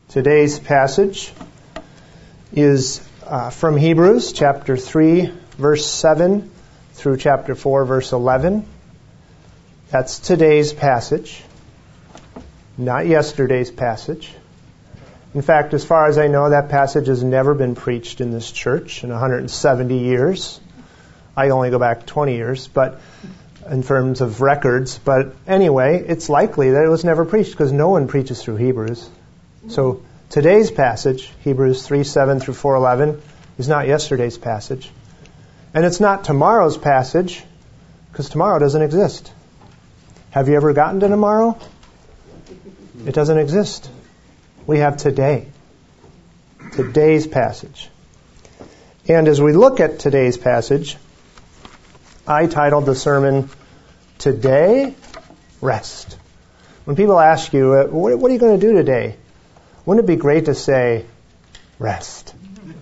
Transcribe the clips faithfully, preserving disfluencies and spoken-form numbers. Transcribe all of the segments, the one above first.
Today's passage is uh, from Hebrews chapter three, verse seven through chapter four, verse eleven. That's today's passage, not yesterday's passage. In fact, as far as I know, that passage has never been preached in this church in one hundred seventy years. I only go back twenty years, but in terms of records. But anyway, it's likely that it was never preached because no one preaches through Hebrews. So today's passage, Hebrews three seven through four eleven, is not yesterday's passage. And it's not tomorrow's passage because tomorrow doesn't exist. Have you ever gotten to tomorrow? It doesn't exist. We have today. Today's passage. And as we look at today's passage, I titled the sermon, Today, Rest. When people ask you, what are you going to do today? Wouldn't it be great to say, rest?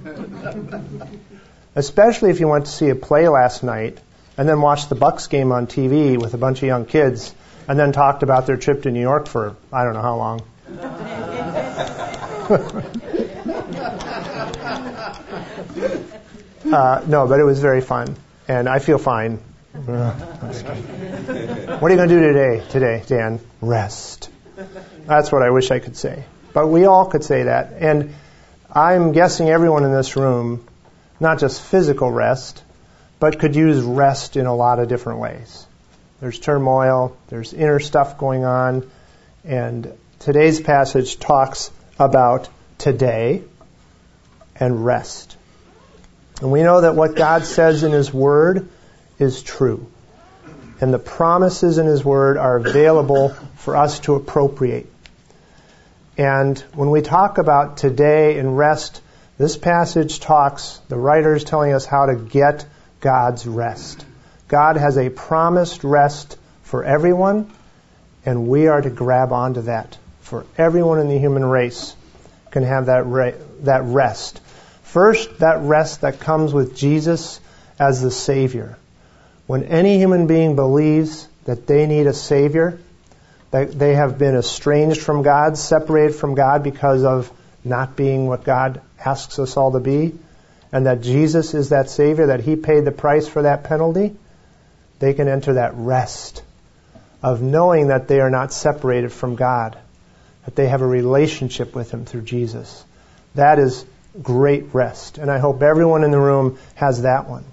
Especially if you went to see a play last night and then watched the Bucks game on T V with a bunch of young kids and then talked about their trip to New York for I don't know how long. uh, no, but it was very fun. And I feel fine. What are you going to do today, today, Dan? Rest. That's what I wish I could say. But we all could say that. And I'm guessing everyone in this room, not just physical rest, but could use rest in a lot of different ways. There's turmoil, there's inner stuff going on, and today's passage talks about today and rest. And we know that what God says in His Word is true. And the promises in His Word are available for us to appropriate. And when we talk about today and rest, this passage talks, the writer is telling us how to get God's rest. God has a promised rest for everyone, and we are to grab onto that. For everyone in the human race can have that re- that rest. First, that rest that comes with Jesus as the Savior. When any human being believes that they need a Savior, that they have been estranged from God, separated from God because of not being what God asks us all to be, and that Jesus is that Savior, that He paid the price for that penalty, they can enter that rest of knowing that they are not separated from God, that they have a relationship with Him through Jesus. That is great rest, and I hope everyone in the room has that one.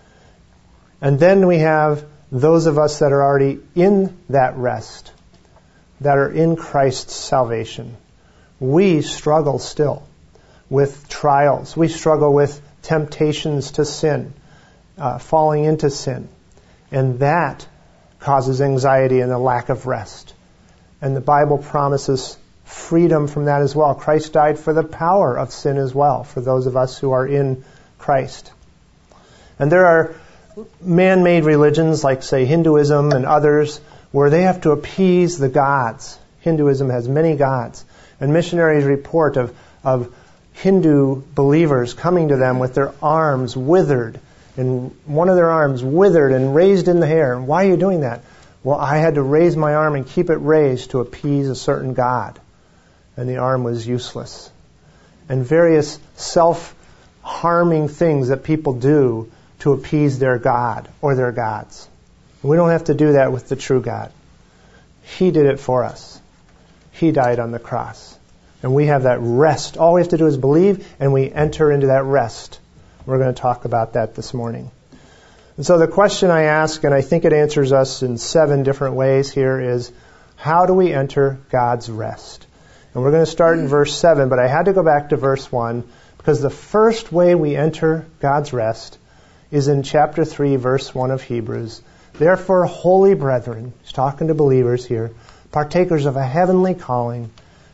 And then we have those of us that are already in that rest, that are in Christ's salvation. We struggle still with trials. We struggle with temptations to sin, uh, falling into sin. And that causes anxiety and a lack of rest. And the Bible promises freedom from that as well. Christ died for the power of sin as well, for those of us who are in Christ. And there are man-made religions like, say, Hinduism and others, where they have to appease the gods. Hinduism has many gods. And missionaries report of, of Hindu believers coming to them with their arms withered, and one of their arms withered and raised in the air. Why are you doing that? Well, I had to raise my arm and keep it raised to appease a certain god. And the arm was useless. And various self-harming things that people do to appease their god or their gods. We don't have to do that with the true God. He did it for us. He died on the cross. And we have that rest. All we have to do is believe, and we enter into that rest. We're going to talk about that this morning. And so the question I ask, and I think it answers us in seven different ways here, is how do we enter God's rest? And we're going to start in verse seven, but I had to go back to verse one, because the first way we enter God's rest is in chapter three, verse one of Hebrews. Therefore, holy brethren, he's talking to believers here, partakers of a heavenly calling,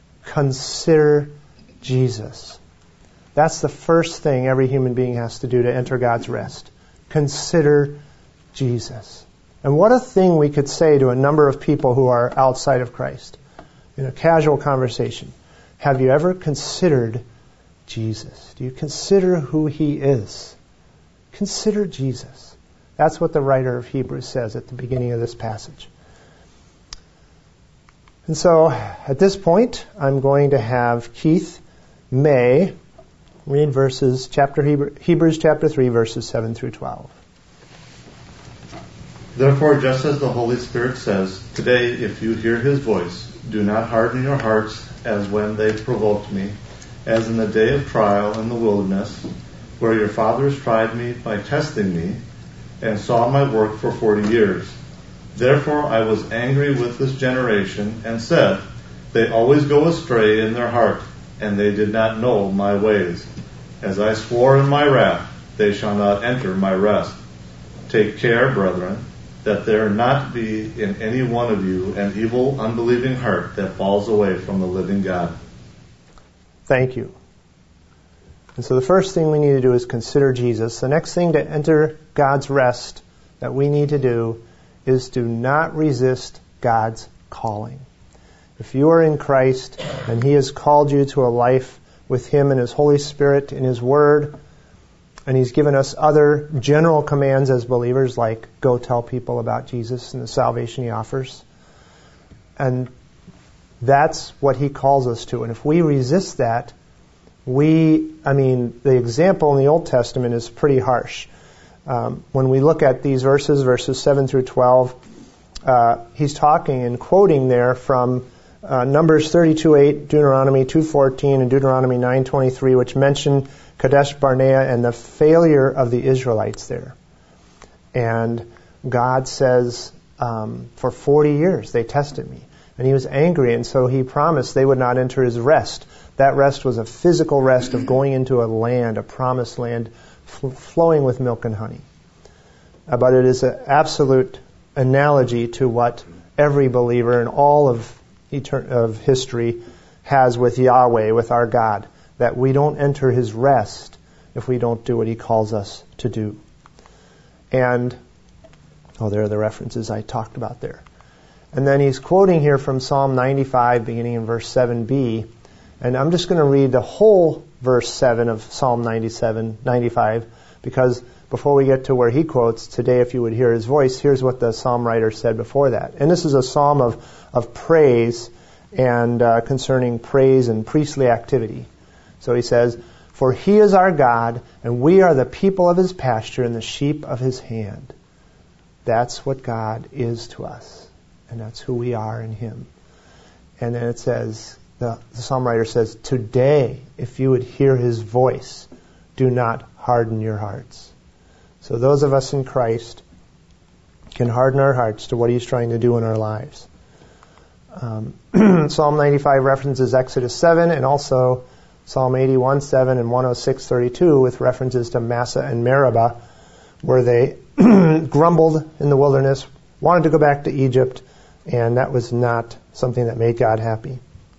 consider Jesus. That's the first thing every human being has to do to enter God's rest. Consider Jesus. And what a thing we could say to a number of people who are outside of Christ in a casual conversation. Have you ever considered Jesus? Do you consider who He is? Consider Jesus. That's what the writer of Hebrews says at the beginning of this passage. And so at this point, I'm going to have Keith May read verses, chapter Hebrew, Hebrews chapter three, verses seven through twelve. Therefore, just as the Holy Spirit says, today, if you hear his voice, do not harden your hearts as when they provoked me, as in the day of trial in the wilderness, where your fathers tried me by testing me, and saw my work for forty years. Therefore I was angry with this generation, and said, they always go astray in their heart, and they did not know my ways. As I swore in my wrath, they shall not enter my rest. Take care, brethren, that there not be in any one of you an evil, unbelieving heart that falls away from the living God. Thank you. And so the first thing we need to do is consider Jesus. The next thing to enter God's rest that we need to do is do not resist God's calling. If you are in Christ and He has called you to a life with Him and His Holy Spirit and His Word, and He's given us other general commands as believers, like go tell people about Jesus and the salvation He offers, and that's what He calls us to. And if we resist that, we, I mean, the example in the Old Testament is pretty harsh. Um, when we look at these verses, verses seven through twelve, uh, he's talking and quoting there from uh, Numbers thirty-two eight, Deuteronomy two fourteen, and Deuteronomy nine twenty-three, which mention Kadesh Barnea and the failure of the Israelites there. And God says, um, for forty years they tested me. And He was angry, and so He promised they would not enter His rest. That rest was a physical rest of going into a land, a promised land, flowing with milk and honey. Uh, but it is an absolute analogy to what every believer in all of, etern- of history has with Yahweh, with our God, that we don't enter His rest if we don't do what He calls us to do. And, oh, there are the references I talked about there. And then he's quoting here from Psalm ninety-five, beginning in verse seven b. And I'm just going to read the whole verse seven of Psalm ninety-seven, ninety-five, because before we get to where he quotes, today if you would hear his voice, here's what the psalm writer said before that. And this is a psalm of, of praise and uh, concerning praise and priestly activity. So he says, for He is our God, and we are the people of His pasture and the sheep of His hand. That's what God is to us, and that's who we are in Him. And then it says, The, the psalm writer says, today, if you would hear His voice, do not harden your hearts. So those of us in Christ can harden our hearts to what He's trying to do in our lives. Um, Psalm ninety-five references Exodus seven, and also Psalm eighty-one seven and one oh six thirty-two with references to Massa and Meribah, where they grumbled in the wilderness, wanted to go back to Egypt, and that was not something that made God happy.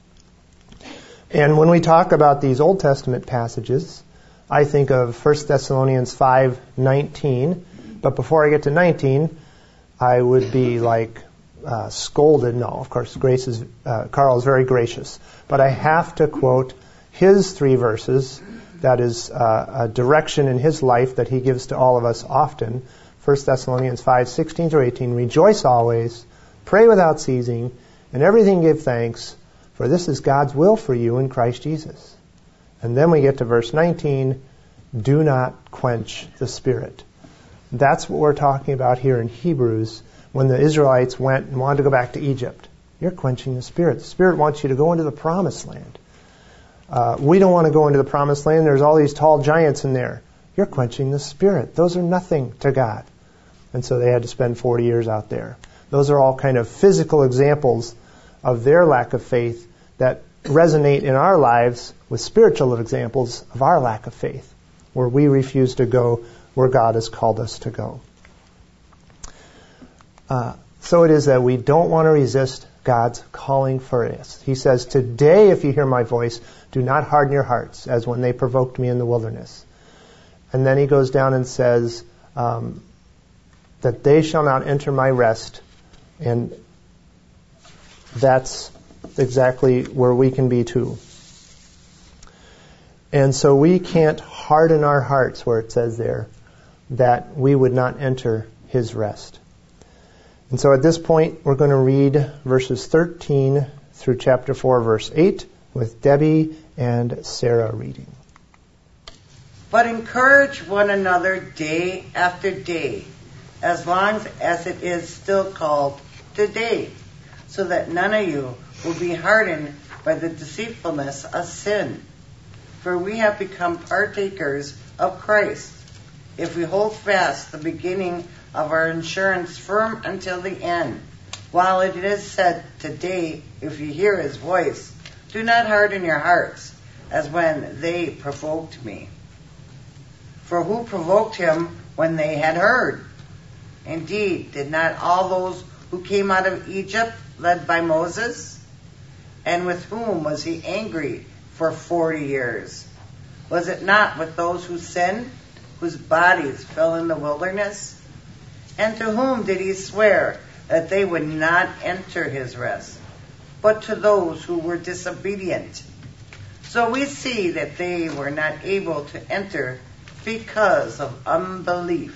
And when we talk about these Old Testament passages, I think of First Thessalonians five nineteen. But before I get to nineteen, I would be like uh, scolded. No, of course, Grace is, uh, Carl is very gracious. But I have to quote his three verses. That is uh, a direction in his life that he gives to all of us often. First Thessalonians five sixteen through eighteen. Rejoice always, pray without ceasing, and everything give thanks, for this is God's will for you in Christ Jesus. And then we get to verse nineteen, do not quench the Spirit. That's what we're talking about here in Hebrews when the Israelites went and wanted to go back to Egypt. You're quenching the Spirit. The Spirit wants you to go into the promised land. Uh, we don't want to go into the promised land. There's all these tall giants in there. You're quenching the Spirit. Those are nothing to God. And so they had to spend forty years out there. Those are all kind of physical examples of their lack of faith that resonate in our lives with spiritual examples of our lack of faith, where we refuse to go where God has called us to go. Uh, so it is that we don't want to resist God's calling for us. He says, today if you hear my voice, do not harden your hearts, as when they provoked me in the wilderness. And then he goes down and says, um, that they shall not enter my rest. And that's exactly where we can be too. And so we can't harden our hearts, where it says there, that we would not enter His rest. And so at this point, we're going to read verses thirteen through chapter four, verse eight, with Debbie and Sarah reading. But encourage one another day after day, as long as it is still called today, so that none of you will be hardened by the deceitfulness of sin. For we have become partakers of Christ, if we hold fast the beginning of our assurance firm until the end. While it is said today, if you hear his voice, do not harden your hearts, as when they provoked me. For who provoked him when they had heard? Indeed, did not all those who came out of Egypt, led by Moses? And with whom was he angry for forty years? Was it not with those who sinned, whose bodies fell in the wilderness? And to whom did he swear that they would not enter his rest, but to those who were disobedient? So we see that they were not able to enter because of unbelief.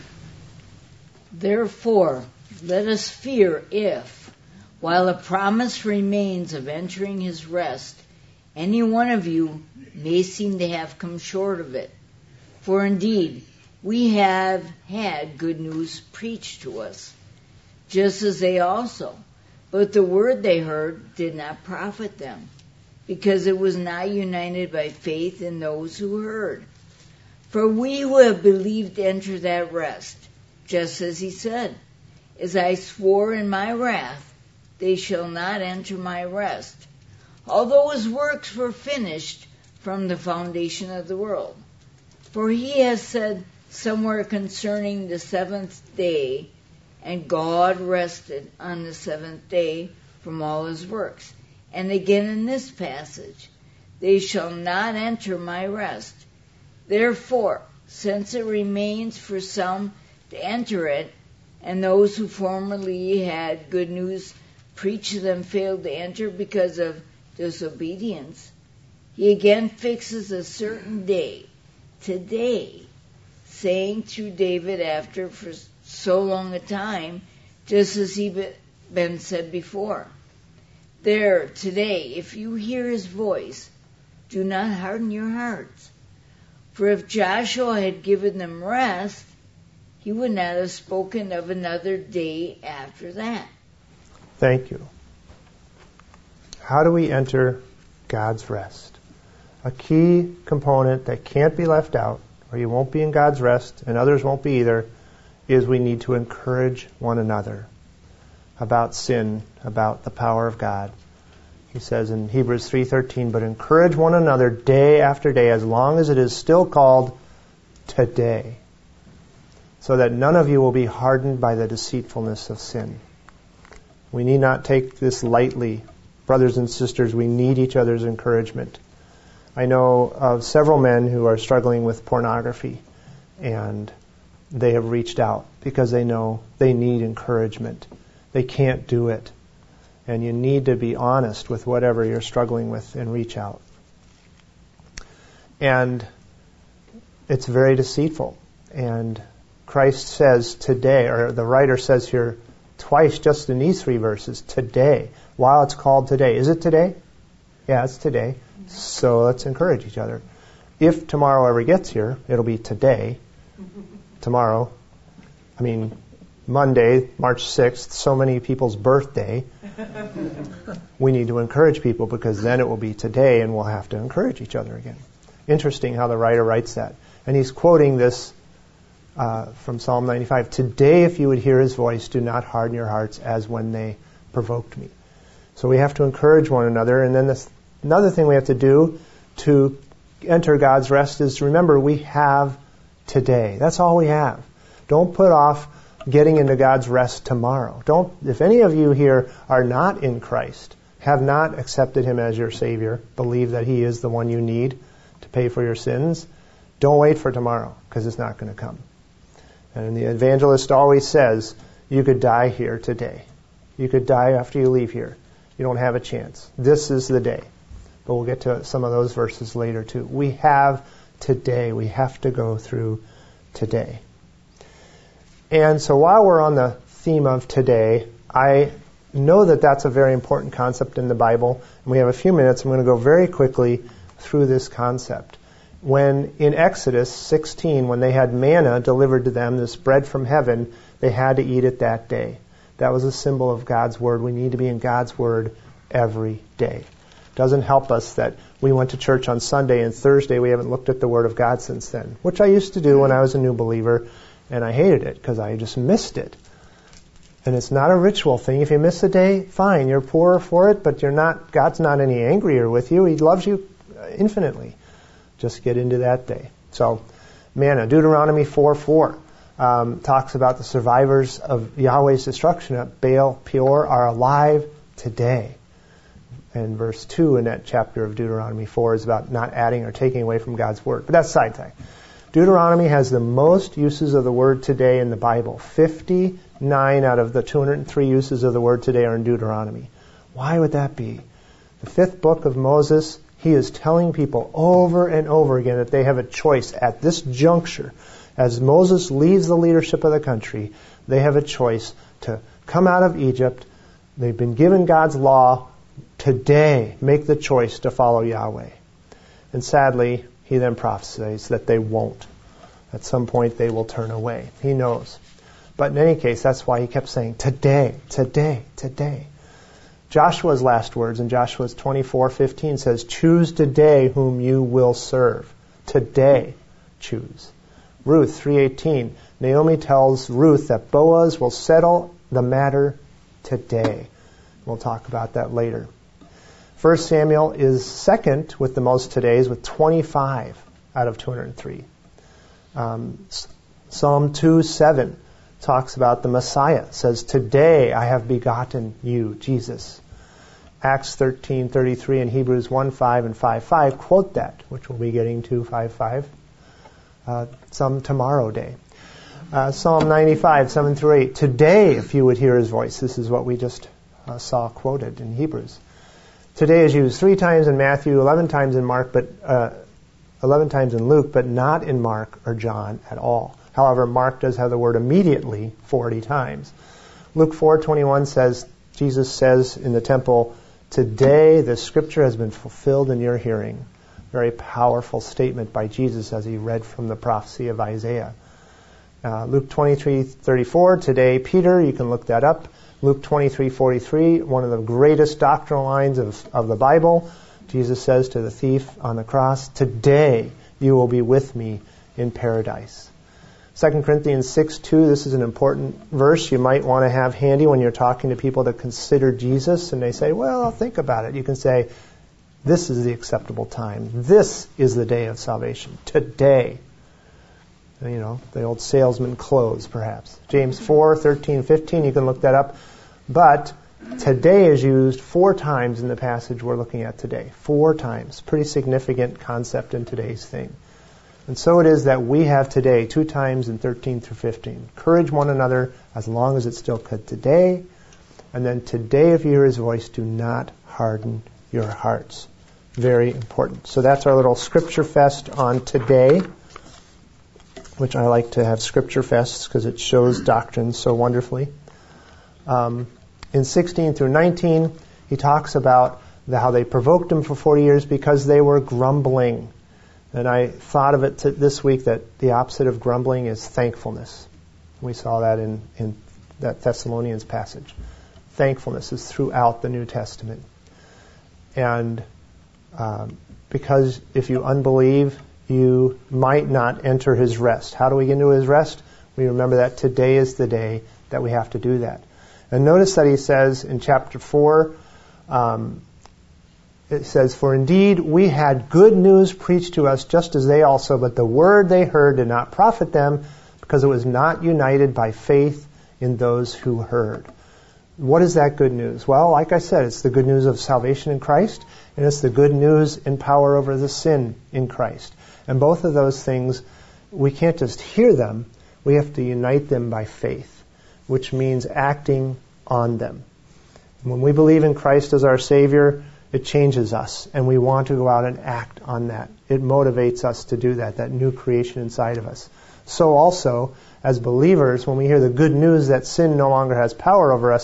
Therefore, let us fear if, while a promise remains of entering his rest, any one of you may seem to have come short of it. For indeed, we have had good news preached to us, just as they also. But the word they heard did not profit them, because it was not united by faith in those who heard. For we who have believed enter that rest, just as he said, as I swore in my wrath, they shall not enter my rest, although his works were finished from the foundation of the world. For he has said somewhere concerning the seventh day, and God rested on the seventh day from all his works. And again in this passage, they shall not enter my rest. Therefore, since it remains for some to enter it, and those who formerly had good news preached to them failed to enter because of disobedience, he again fixes a certain day, today, saying through David after for so long a time, just as he been said before. There, today, if you hear his voice, do not harden your hearts. For if Joshua had given them rest, he would not have spoken of another day after that. Thank you. How do we enter God's rest? A key component that can't be left out, or you won't be in God's rest, and others won't be either, is we need to encourage one another about sin, about the power of God. He says in Hebrews three thirteen, but encourage one another day after day, as long as it is still called today, so that none of you will be hardened by the deceitfulness of sin. We need not take this lightly. Brothers and sisters, we need each other's encouragement. I know of several men who are struggling with pornography, and they have reached out because they know they need encouragement. They can't do it. And you need to be honest with whatever you're struggling with and reach out. And it's very deceitful. And Christ says today, or the writer says here twice just in these three verses, today, while it's called today. Is it today? Yeah, it's today. So let's encourage each other. If tomorrow ever gets here, it'll be today. Tomorrow. I mean, Monday, March sixth, so many people's birthday. We need to encourage people because then it will be today and we'll have to encourage each other again. Interesting how the writer writes that. And he's quoting this uh, from Psalm ninety-five. Today, if you would hear his voice, do not harden your hearts as when they provoked me. So we have to encourage one another. And then this, another thing we have to do to enter God's rest is to remember we have today. That's all we have. Don't put off getting into God's rest tomorrow. Don't, if any of you here are not in Christ, have not accepted him as your Savior, believe that he is the one you need to pay for your sins, don't wait for tomorrow, because it's not going to come. And the evangelist always says, you could die here today. You could die after you leave here. You don't have a chance. This is the day. But we'll get to some of those verses later too. We have today. We have to go through today. And so while we're on the theme of today, I know that that's a very important concept in the Bible. And we have a few minutes. I'm going to go very quickly through this concept. When in Exodus sixteen, when they had manna delivered to them, this bread from heaven, they had to eat it that day. That was a symbol of God's Word. We need to be in God's Word every day. It doesn't help us that we went to church on Sunday and Thursday we haven't looked at the Word of God since then, which I used to do when I was a new believer, and I hated it because I just missed it. And it's not a ritual thing. If you miss a day, fine, you're poorer for it, but you're not. God's not any angrier with you. He loves you infinitely. Just get into that day. So, manna, Deuteronomy four four. Um, talks about the survivors of Yahweh's destruction at Baal Peor are alive today. And verse two in that chapter of Deuteronomy four is about not adding or taking away from God's Word. But that's side thing. Deuteronomy has the most uses of the word today in the Bible. fifty-nine out of the two hundred three uses of the word today are in Deuteronomy. Why would that be? The fifth book of Moses, he is telling people over and over again that they have a choice at this juncture. As Moses leads the leadership of the country, they have a choice to come out of Egypt. They've been given God's law. Today, make the choice to follow Yahweh. And sadly, he then prophesies that they won't. At some point, they will turn away. He knows. But in any case, that's why he kept saying, today, today, today. Joshua's last words in Joshua twenty-four fifteen says, choose today whom you will serve. Today, choose. Ruth three eighteen, Naomi tells Ruth that Boaz will settle the matter today. We'll talk about that later. First Samuel is second with the most todays, with twenty-five out of two hundred three. Um, Psalm two seven talks about the Messiah. It says, today I have begotten you, Jesus. Acts thirteen thirty-three and Hebrews one five and five five quote that, which we'll be getting to five five. Uh, some tomorrow day. Uh, Psalm ninety-five, seven through eight. Today, if you would hear his voice. This is what we just uh, saw quoted in Hebrews. Today is used three times in Matthew, eleven times in Mark, but uh, eleven times in Luke, but not in Mark or John at all. However, Mark does have the word immediately forty times. Luke four twenty-one says, Jesus says in the temple, today the scripture has been fulfilled in your hearing. Very powerful statement by Jesus as he read from the prophecy of Isaiah. Uh, Luke twenty-three thirty-four, today Peter, you can look that up. Luke twenty-three forty-three, one of the greatest doctrinal lines of, of the Bible. Jesus says to the thief on the cross, today you will be with me in paradise. Second Corinthians six two, this is an important verse you might want to have handy when you're talking to people that consider Jesus and they say, well, I'll think about it. You can say, this is the acceptable time. This is the day of salvation. Today. You know, the old salesman clothes, perhaps. James four thirteen fifteen, you can look that up. But today is used four times in the passage we're looking at today. Four times. Pretty significant concept in today's thing. And so it is that we have today, two times in thirteen through fifteen. Encourage one another as long as it's still good today. And then today, if you hear his voice, do not harden your hearts. Very important. So that's our little Scripture Fest on today, which I like to have Scripture Fests because it shows doctrine so wonderfully. Um, in sixteen through nineteen, he talks about the, how they provoked him for forty years because they were grumbling. And I thought of it t- this week that the opposite of grumbling is thankfulness. We saw that in, in that Thessalonians passage. Thankfulness is throughout the New Testament. And um, because if you unbelieve, you might not enter his rest. How do we get into his rest? We remember that today is the day that we have to do that. And notice that he says in chapter four, um, it says, for indeed we had good news preached to us just as they also, but the word they heard did not profit them because it was not united by faith in those who heard. What is that good news? Well, like I said, it's the good news of salvation in Christ, and it's the good news in power over the sin in Christ. And both of those things, we can't just hear them, we have to unite them by faith, which means acting on them. When we believe in Christ as our Savior, it changes us, and we want to go out and act on that. It motivates us to do that, that new creation inside of us. So also, as believers, when we hear the good news that sin no longer has power over us,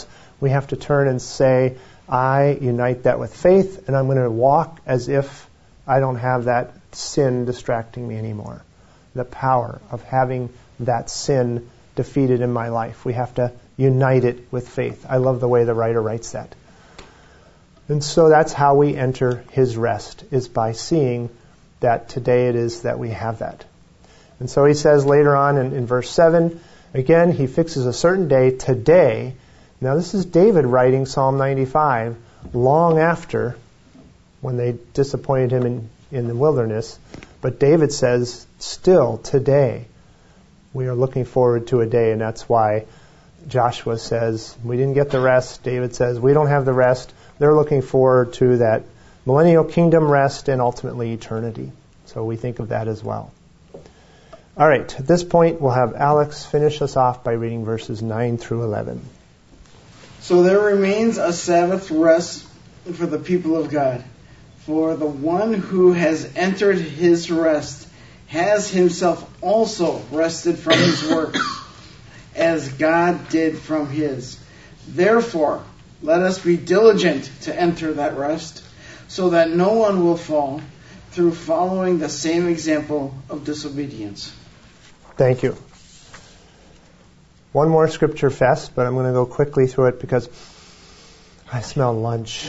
We have to turn and say, I unite that with faith, and I'm going to walk as if I don't have that sin distracting me anymore. The power of having that sin defeated in my life. We have to unite it with faith. I love the way the writer writes that. And so that's how we enter his rest, is by seeing that today it is that we have that. And so he says later on in, in verse seven, again, he fixes a certain day, today. Now this is David writing Psalm ninety-five long after when they disappointed him in, in the wilderness. But David says, still today, we are looking forward to a day, and that's why Joshua says, we didn't get the rest. David says, we don't have the rest. They're looking forward to that millennial kingdom rest and ultimately eternity. So we think of that as well. All right, at this point, we'll have Alex finish us off by reading verses nine through eleven. So there remains a Sabbath rest for the people of God. For the one who has entered his rest has himself also rested from his works, as God did from his. Therefore, let us be diligent to enter that rest, so that no one will fall through following the same example of disobedience. Thank you. One more scripture fest, but I'm going to go quickly through it because I smell lunch.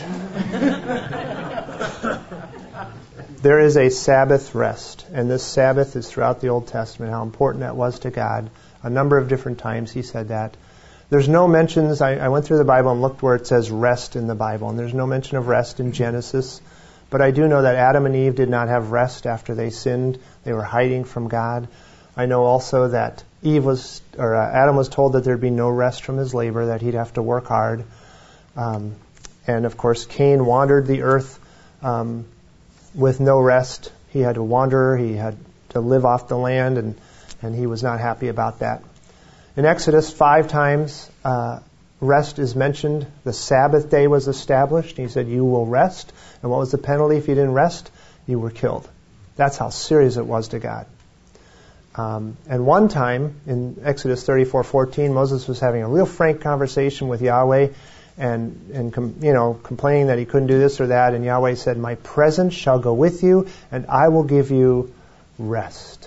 There is a Sabbath rest, and this Sabbath is throughout the Old Testament, how important that was to God. A number of different times he said that. There's no mentions, I, I went through the Bible and looked where it says rest in the Bible, and there's no mention of rest in Genesis. But I do know that Adam and Eve did not have rest after they sinned. They were hiding from God. I know also that Eve was, or uh, Adam was told that there'd be no rest from his labor, that he'd have to work hard. Um, and of course, Cain wandered the earth um, with no rest. He had to wander, he had to live off the land, and, and he was not happy about that. In Exodus, five times uh, rest is mentioned. The Sabbath day was established. He said, you will rest. And what was the penalty if you didn't rest? You were killed. That's how serious it was to God. Um, and one time, in Exodus thirty-four fourteen, Moses was having a real frank conversation with Yahweh, and, and com- you know, complaining that he couldn't do this or that. And Yahweh said, my presence shall go with you, and I will give you rest.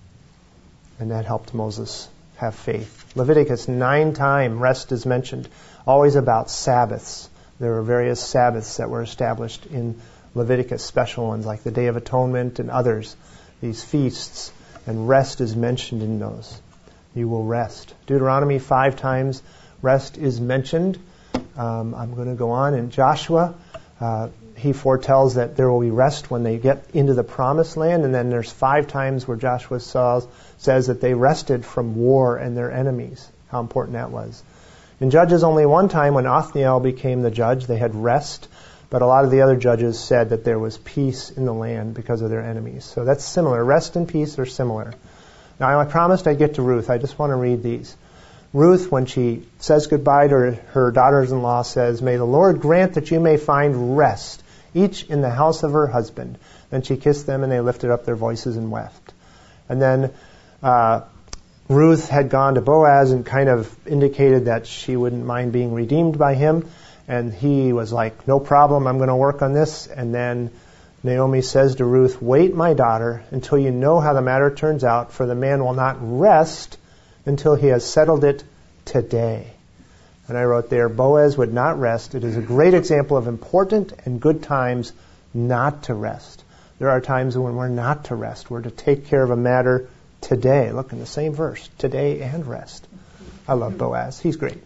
And that helped Moses have faith. Leviticus, nine times rest is mentioned, always about Sabbaths. There were various Sabbaths that were established in Leviticus, special ones like the Day of Atonement and others, these feasts, and rest is mentioned in those. You will rest. Deuteronomy, five times rest is mentioned. Um, I'm going to go on. In Joshua, uh, he foretells that there will be rest when they get into the promised land, and then there's five times where Joshua saws, says that they rested from war and their enemies. How important that was. In Judges, only one time when Othniel became the judge, they had rest, but a lot of the other judges said that there was peace in the land because of their enemies. So that's similar. Rest and peace are similar. Now, I promised I'd get to Ruth. I just want to read these. Ruth, when she says goodbye to her, her daughters-in-law, says, may the Lord grant that you may find rest, each in the house of her husband. Then she kissed them, and they lifted up their voices and wept. And then uh, Ruth had gone to Boaz and kind of indicated that she wouldn't mind being redeemed by him. And he was like, no problem, I'm going to work on this. And then Naomi says to Ruth, wait, my daughter, until you know how the matter turns out, for the man will not rest until he has settled it today. And I wrote there, Boaz would not rest. It is a great example of important and good times not to rest. There are times when we're not to rest. We're to take care of a matter today. Look in the same verse, today and rest. I love Boaz. He's great.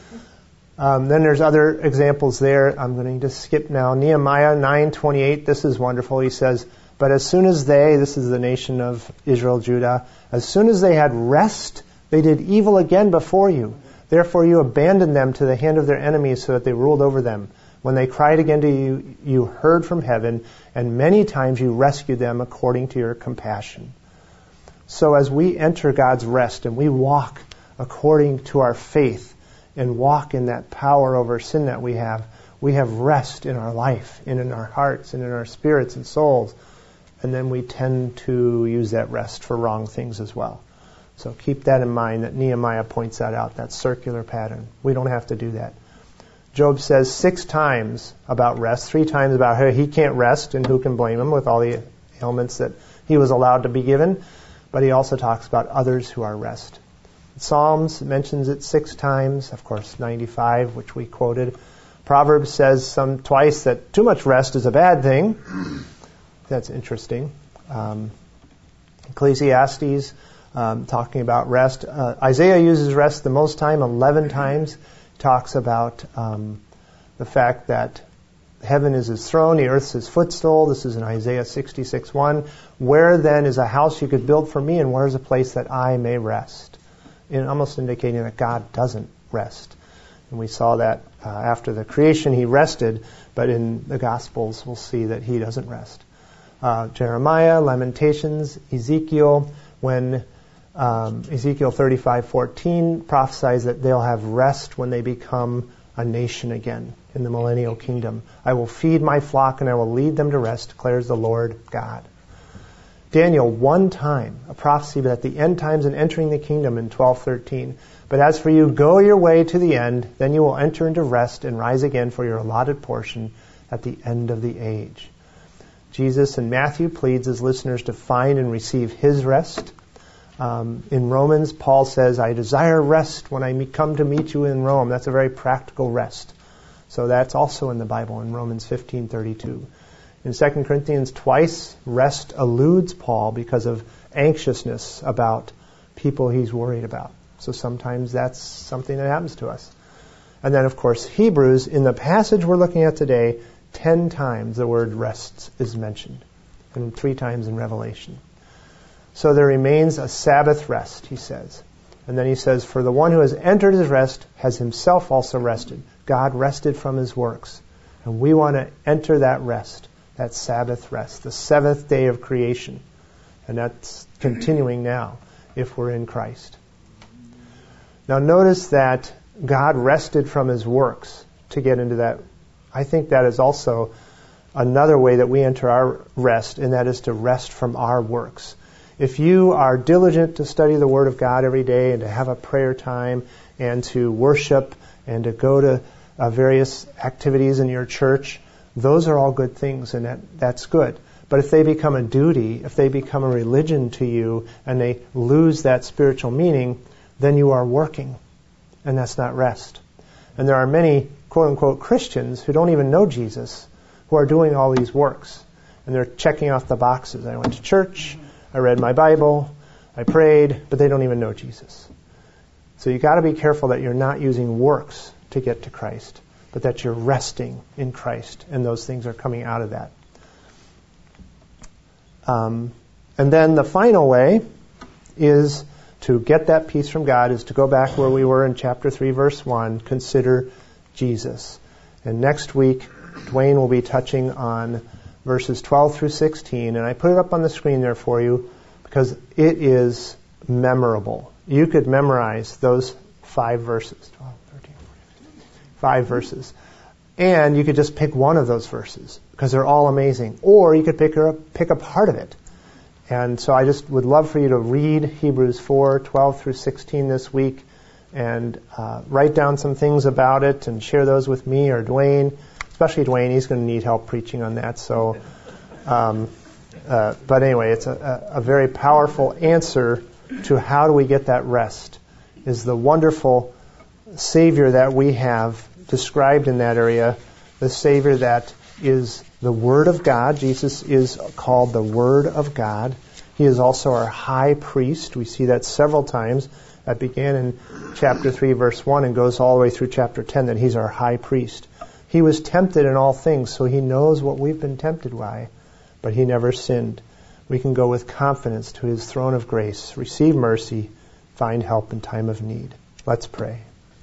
Um, then there's other examples there. I'm going to skip now. Nehemiah nine twenty-eight. This is wonderful. He says, but as soon as they, this is the nation of Israel, Judah, as soon as they had rest, they did evil again before you. Therefore you abandoned them to the hand of their enemies so that they ruled over them. When they cried again to you, you heard from heaven, and many times you rescued them according to your compassion. So as we enter God's rest and we walk according to our faith and walk in that power over sin that we have, we have rest in our life and in our hearts and in our spirits and souls. And then we tend to use that rest for wrong things as well. So keep that in mind, that Nehemiah points that out, that circular pattern. We don't have to do that. Job says six times about rest, three times about how he can't rest and who can blame him with all the ailments that he was allowed to be given. But he also talks about others who are rest. Psalms mentions it six times, of course, ninety-five, which we quoted. Proverbs says some twice that too much rest is a bad thing. That's interesting. Um, Ecclesiastes, um, talking about rest. Uh, Isaiah uses rest the most time, eleven times. Talks about um, the fact that heaven is his throne, the earth is his footstool. This is in Isaiah sixty-six one. Where then is a house you could build for me, and where is a place that I may rest? In almost indicating that God doesn't rest. And we saw that uh, after the creation he rested, but in the Gospels we'll see that he doesn't rest. Uh, Jeremiah, Lamentations, Ezekiel, when um, Ezekiel thirty-five fourteen prophesies that they'll have rest when they become a nation again in the millennial kingdom. I will feed my flock and I will lead them to rest, declares the Lord God. Daniel, one time, a prophecy at the end times and entering the kingdom in twelve thirteen. But as for you, go your way to the end, then you will enter into rest and rise again for your allotted portion at the end of the age. Jesus in Matthew pleads his listeners to find and receive his rest. Um, in Romans, Paul says, I desire rest when I meet, come to meet you in Rome. That's a very practical rest. So that's also in the Bible in Romans fifteen thirty-two. In Second Corinthians, twice, rest eludes Paul because of anxiousness about people he's worried about. So sometimes that's something that happens to us. And then, of course, Hebrews, in the passage we're looking at today, ten times the word rest is mentioned, and three times in Revelation. So there remains a Sabbath rest, he says. And then he says, for the one who has entered his rest has himself also rested. God rested from his works. And we want to enter that rest, that Sabbath rest, the seventh day of creation. And that's continuing now if we're in Christ. Now notice that God rested from his works to get into that. I think that is also another way that we enter our rest, and that is to rest from our works. If you are diligent to study the Word of God every day and to have a prayer time and to worship and to go to uh, various activities in your church, those are all good things, and that, that's good. But if they become a duty, if they become a religion to you and they lose that spiritual meaning, then you are working, and that's not rest. And there are many quote-unquote Christians who don't even know Jesus who are doing all these works, and they're checking off the boxes. I went to church, I read my Bible, I prayed, but they don't even know Jesus. So you've got to be careful that you're not using works to get to Christ, but that you're resting in Christ, and those things are coming out of that. Um, and then the final way is to get that peace from God is to go back where we were in chapter three, verse one, consider Jesus. And next week, Dwayne will be touching on verses twelve through sixteen, and I put it up on the screen there for you because it is memorable. You could memorize those five verses, twelve, thirteen, fourteen, five verses. And you could just pick one of those verses because they're all amazing. Or you could pick up, pick a part of it. And so I just would love for you to read Hebrews four, twelve through sixteen this week and uh, write down some things about it and share those with me or Dwayne, especially Dwayne. He's going to need help preaching on that. So, um, uh, but anyway, it's a, a very powerful answer to how do we get that rest, is the wonderful Savior that we have described in that area, the Savior that is the Word of God. Jesus is called the Word of God. He is also our high priest. We see that several times. That began in chapter three, verse one, and goes all the way through chapter ten, that he's our high priest. He was tempted in all things, so he knows what we've been tempted by, but he never sinned. We can go with confidence to his throne of grace, receive mercy, find help in time of need. Let's pray.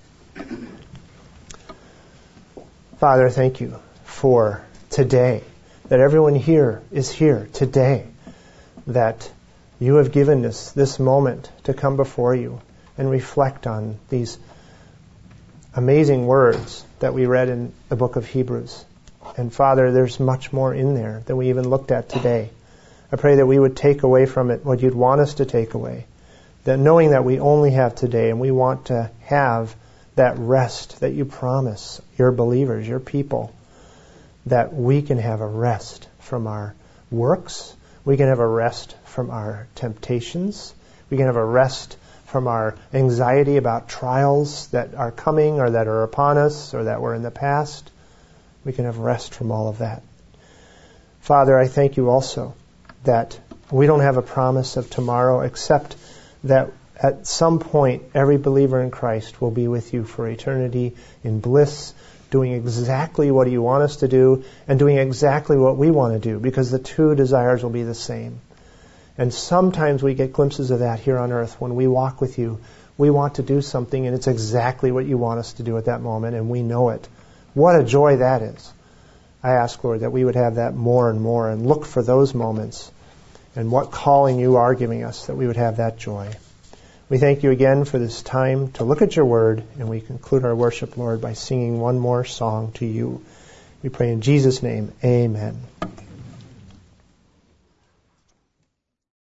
Father, thank you for today, that everyone here is here today, that you have given us this moment to come before you and reflect on these amazing words that we read in the book of Hebrews. And Father, there's much more in there than we even looked at today. I pray that we would take away from it what you'd want us to take away, that knowing that we only have today and we want to have that rest that you promise your believers, your people, that we can have a rest from our works, we can have a rest from our temptations, we can have a rest from our anxiety about trials that are coming or that are upon us or that were in the past. We can have rest from all of that. Father, I thank you also that we don't have a promise of tomorrow except that at some point every believer in Christ will be with you for eternity in bliss, doing exactly what you want us to do and doing exactly what we want to do, because the two desires will be the same. And sometimes we get glimpses of that here on earth when we walk with you. We want to do something and it's exactly what you want us to do at that moment, and we know it. What a joy that is. I ask, Lord, that we would have that more and more and look for those moments and what calling you are giving us, that we would have that joy. We thank you again for this time to look at your word, and we conclude our worship, Lord, by singing one more song to you. We pray in Jesus' name, amen.